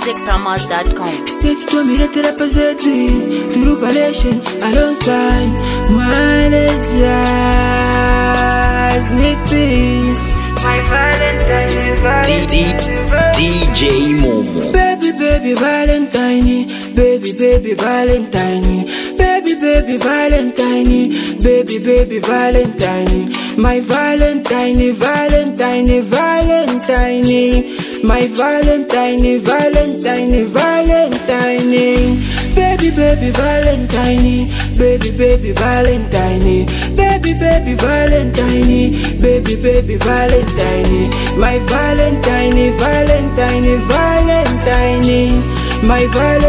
ckmusicpromos.com. Stage to me that represent through palation alongside my legends. Nippy, my Valentine, DJ Momo. Baby Valentine, baby Valentine, baby Valentine, baby Valentine, my Valentine, my Valentine, baby Valentine, baby Valentine, baby Valentine, baby Valentine, my Valentine, my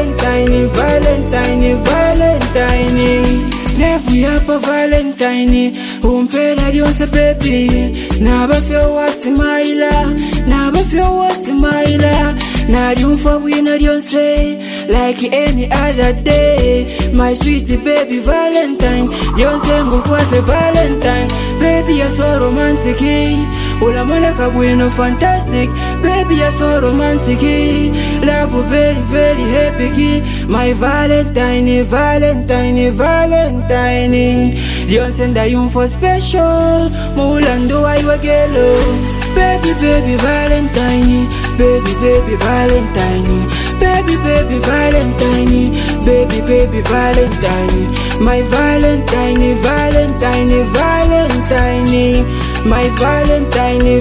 Valentine. Never up Valentine, umpela lyonse baby. Naba fyo wasimaila, Nadiumfa wina lyonse, like any other day. My sweet baby Valentine, lyonse ngufuafe Valentine. Baby you're so romantic, ula moleka bueno fantastic. Baby you're so romantic, love very happy. My Valentine, lyonse ndayumfa special, mulando aiwagelo. Baby Valentine, baby Valentine, baby Valentine, baby Valentine, my Valentine, my Valentine,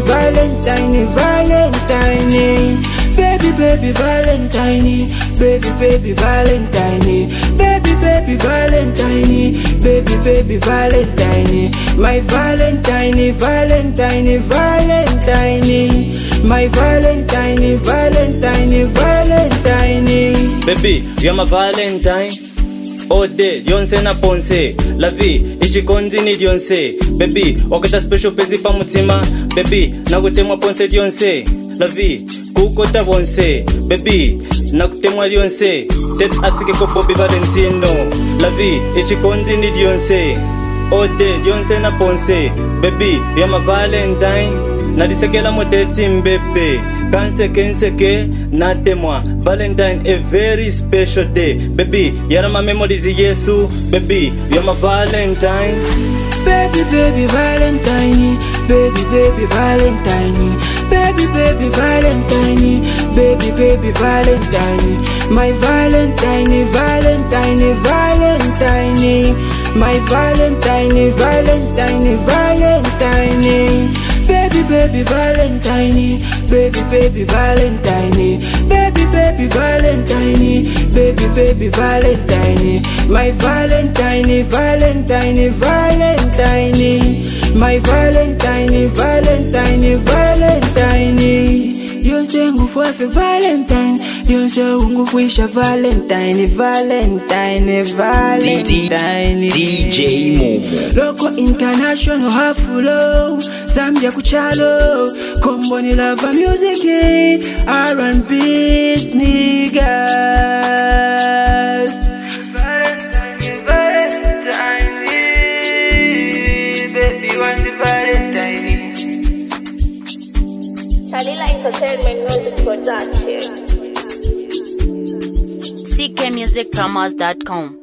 baby Valentine, baby Valentine, baby Valentine, baby Valentine, my Valentine, my Valentine. Baby, you're my Valentine. All day, Yonse na ponce. La vie, ichikondi ni Yonse. Baby, wakata special pezi pa mutima. Baby, na kutemwa ponce Yonse. La vie, kukota bonse. Baby, na kutemwa Yonse. Tet asike ko Bobby Valentino. La vie, ichikondi ni Yonse. All day, Yonse na ponce. Baby, you're my Valentine. Na disekela moteti mbebe. Kanseke nate moi. Valentine a very special day. Baby, yara my memories Yesu. Baby, you're my Valentine. Baby Valentine, baby Valentine, baby Valentine, baby Valentine, my Valentine, my Valentine, baby Valentine, baby Valentine, baby Valentine, baby Valentine, my Valentine, my Valentine. Yonse ngufuafe Valentine, yonse ungufwisha Valentine. DJ Momo. Loco international hafulo, Zambia kuchalo, Komboni lava music, R&B niggas. Valentine, baby want the Valentine. Shalila Entertainment Music Production. ckmusicpromos.com.